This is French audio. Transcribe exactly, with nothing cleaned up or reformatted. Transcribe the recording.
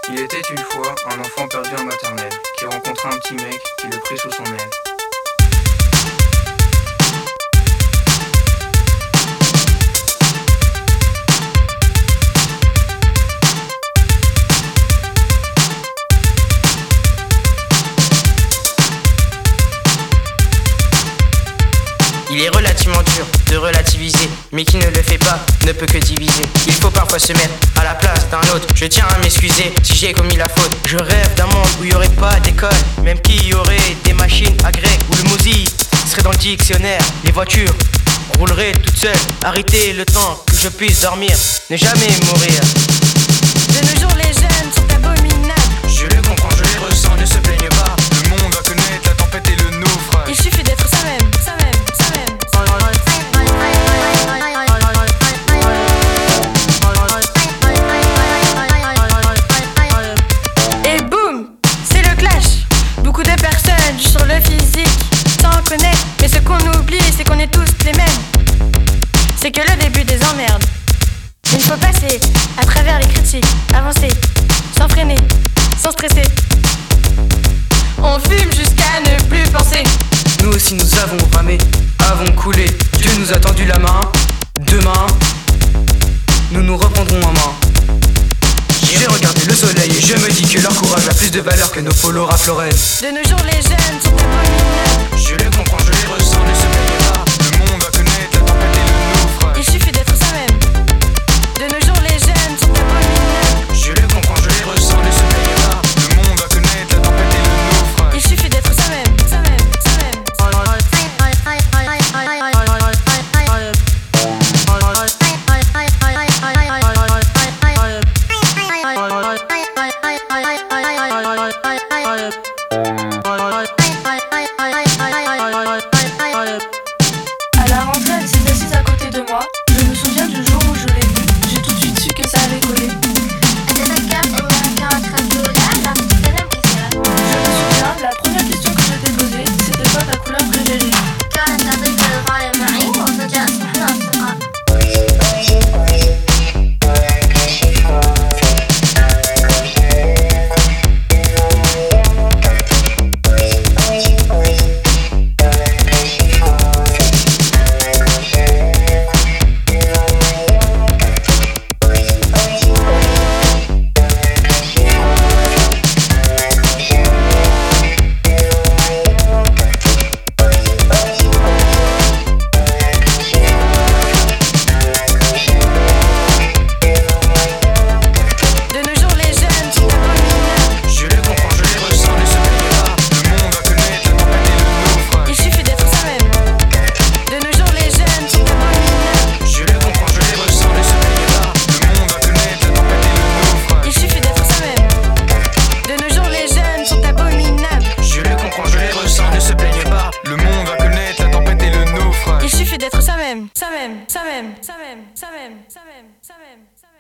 Il était une fois un enfant perdu en maternelle qui rencontra un petit mec qui le prit sous son aile. Il est relativement dur de relativiser, mais qui ne le fait pas ne peut que diviser. Il faut parfois se mettre à la place d'un autre. Je tiens à m'excuser si j'ai commis la faute. Je rêve d'un monde où il n'y aurait pas d'école, même qu'il y aurait des machines à grec, où le mozi serait dans le dictionnaire. Les voitures rouleraient toutes seules. Arrêtez le temps que je puisse dormir, ne jamais mourir. De nos jours les jeunes sont abominables. Je le comprends, je les ressens, ne se plaignent pas. Le monde va connaître la tempête et le naufrage. Il suffit d'être soi-même, soi-même, soi-même. Et boum, c'est le clash. Beaucoup de personnes sur le physique s'en connaissent, mais ce qu'on oublie c'est qu'on est tous les mêmes. C'est que le début des emmerdes. Il faut passer à travers les critiques, avancer, sans freiner, sans stresser. On fume jusqu'à ne plus penser. Nous aussi nous avons ramé, avons coulé. Dieu nous a tendu la main. Demain, nous nous reprendrons en main. J'ai regardé le soleil et je me dis que leur courage a plus de valeur que nos polos Ralph Lauren. De nos jours les jeunes sont abominables. Je le comprends, je les ressens, ne se plaignent pas. Le monde va connaître la tempête et le naufrage. Il suffit d'être soi-même. De nos jours les jeunes sont abominables. Je le comprends, je les ressens, ne se plaignent pas. Le monde va connaître la tempête et le naufrage. Il suffit d'être soi-même, soi-même, soi-même. À la rentrée, elle s'est assise à côté de moi. Je me souviens du jour où je l'ai vue. J'ai tout de suite su que ça allait coller. Je me souviens de la première question que je t'ai posée. C'était quoi ta couleur préférée? Il suffit d'être soi-même, soi-même, soi-même, soi-même, soi-même, soi-même, soi-même, soi-même.